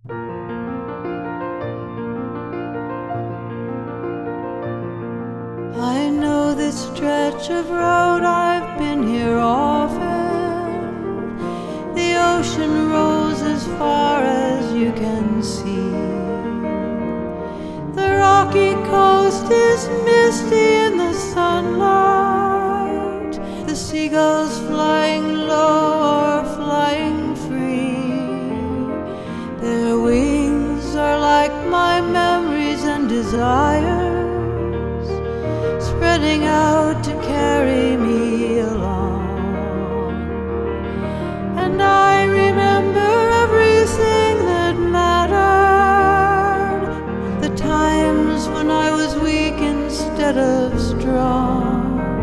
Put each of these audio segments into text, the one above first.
I know this stretch of road, I've been here often. The ocean rolls as far as you can see. The rocky coast is misty in the sunlight. The seagulls flying low are flying free. Their wings are like my memories and desires, spreading out to carry me along. And I remember everything that mattered, the times when I was weak instead of strong.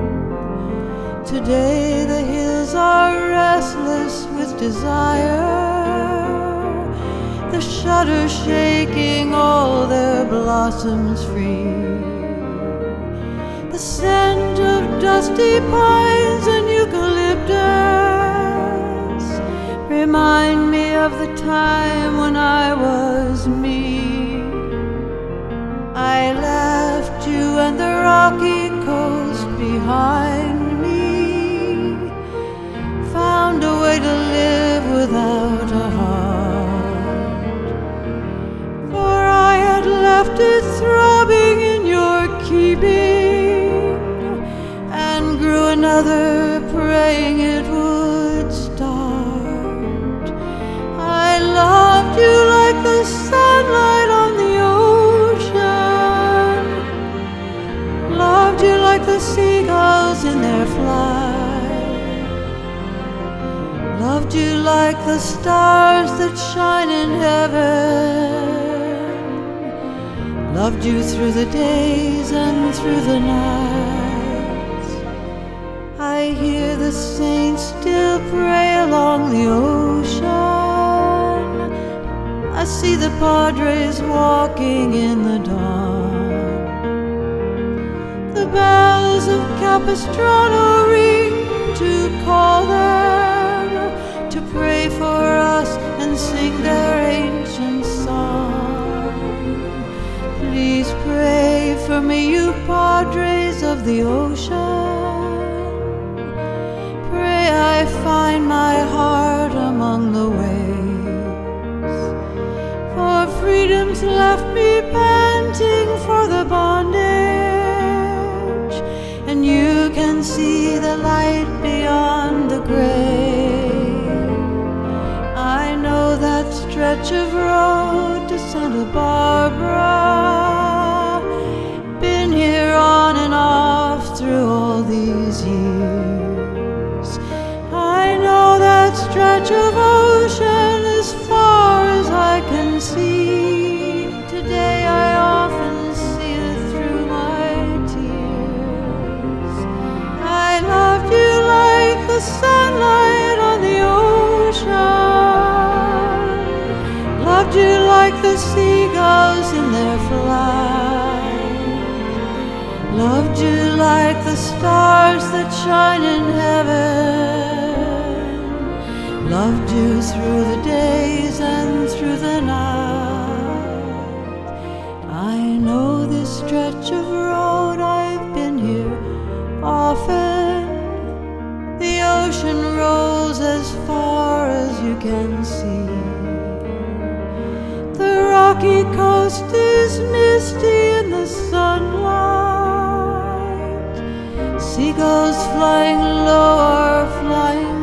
Today the hills are restless with desire, the shutters shaking all their blossoms free. The scent of dusty pines and eucalyptus remind me of the time when I was me. I left you and the rocky coast behind me, found a way to live without a heart, for I had left it throbbing in your keeping, and grew another praying it would start. I loved you like the sunlight on the ocean, loved you like the seagulls in their flight, loved you like the stars that shine in heaven, loved you through the days and through the nights. I hear the saints still pray along the ocean. I see the padres walking in the dawn. The bells of Capistrano ring to call them to pray for us and sing their ancient song. Please pray for me, you padres of the ocean. Pray I find my heart among the waves, for freedom's left me panting for the bondage, and you can see the light beyond the grave. I know that stretch of road to Santa Barbara, been here on and off through all these years. I know that stretch of ocean as far as I can see. Today I often see it through my tears. I loved you like the sunlight on the ocean, loved you like the seagulls in their flight, loved you like the stars that shine in heaven, loved you through the days and through the night. I know this stretch of road, I've been here often. The ocean rolls as far as you can see. The rocky coast is misty in the sunlight. Seagulls flying low are flying